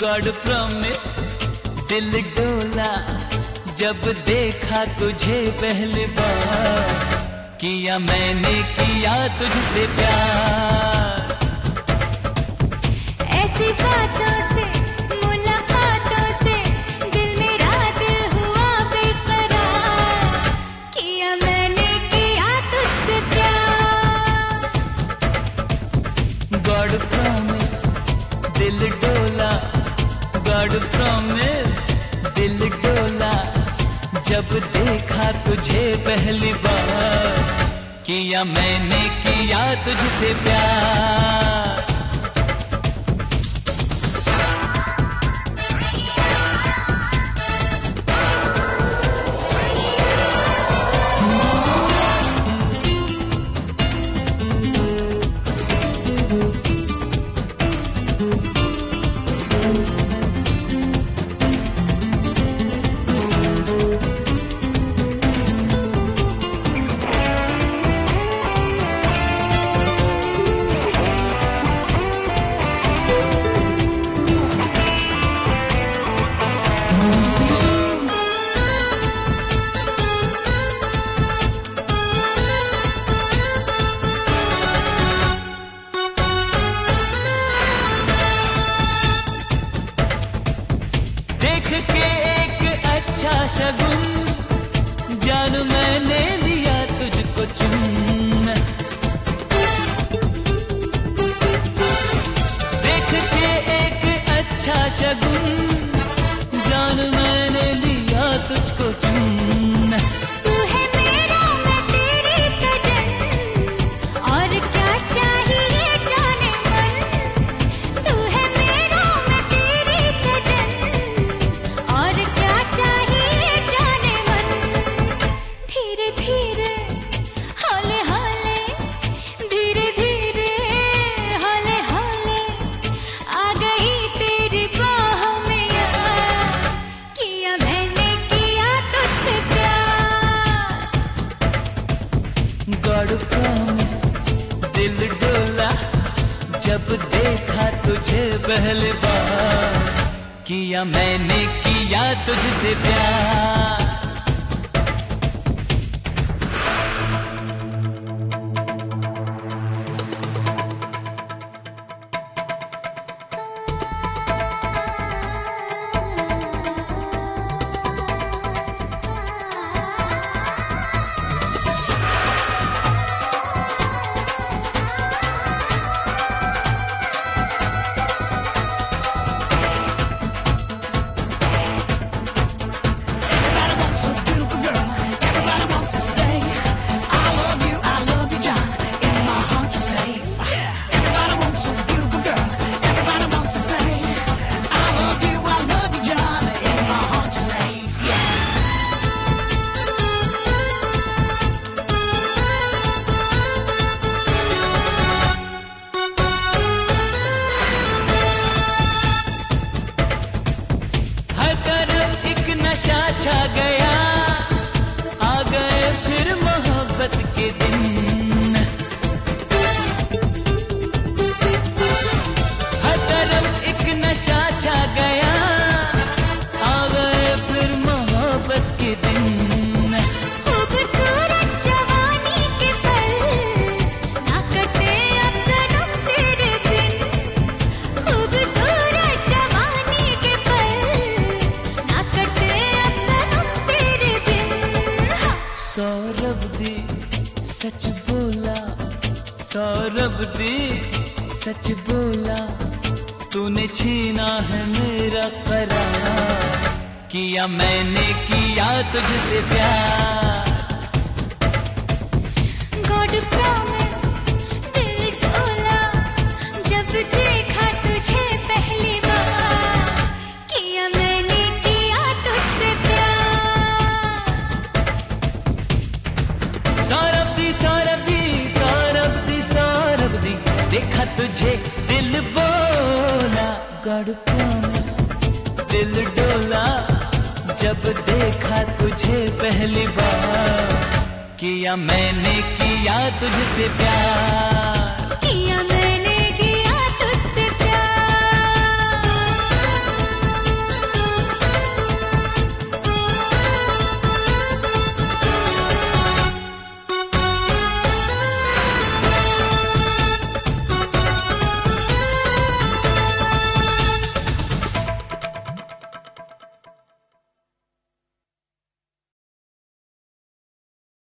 God promise दिल डोला जब देखा तुझे पहली बार, किया मैंने किया तुझसे प्यार। ऐसी बातों से मुलाकातों से दिल मेरा दिल हुआ बेकरार, किया मैंने किया तुझसे प्यार। गॉड प्रॉमिस दिल डोला, गॉड प्रॉमिस दिल डोला जब देखा तुझे पहली बार, किया मैंने किया तुझसे प्यार। शगुन जान मैंने लिया तुझको चुन, देख के एक अच्छा शगुन जान मैंने लिया तुझको चुन। तू है मेरा मैं तेरी सजन, और क्या चाहिए जाने मन। तू है मेरा मैं तेरी सजन, और क्या चाहिए धीरे धीरे हौले हौले, धीरे धीरे हौले हौले आ गई तेरी बाह में यार, किया मैंने किया तुझसे प्यार। गॉड प्रॉमिस दिल डोला जब देखा तुझे पहली बार, किया मैंने किया तुझसे प्यार। छा गया आ गए फिर मोहब्बत के दिन, हर तरफ एक नशा छा गया आ गए फिर मोहब्बत के दिन। खूबसूरत जवानी के पल ना कटे अब सनम तेरे बिन, खूबसूरत जवानी के पल ना कटे अब सनम तेरे बिन। सौरभ दी सच बोला, सौरभ दी सच बोला, तूने छीना है मेरा करार, किया मैंने किया तुझसे प्यार। गॉड प्रॉमिस दिल डोला जब देखा तुझे पहली बार, किया मैंने किया तुझसे प्यार। सौरभ दी सौरभ दी सौरभ दी सौरभ दी देखा तुझे दिल बोला, गॉड प्रॉमिस दिल डोला जब देखा तुझे पहली बार, किया मैंने किया तुझसे प्यार।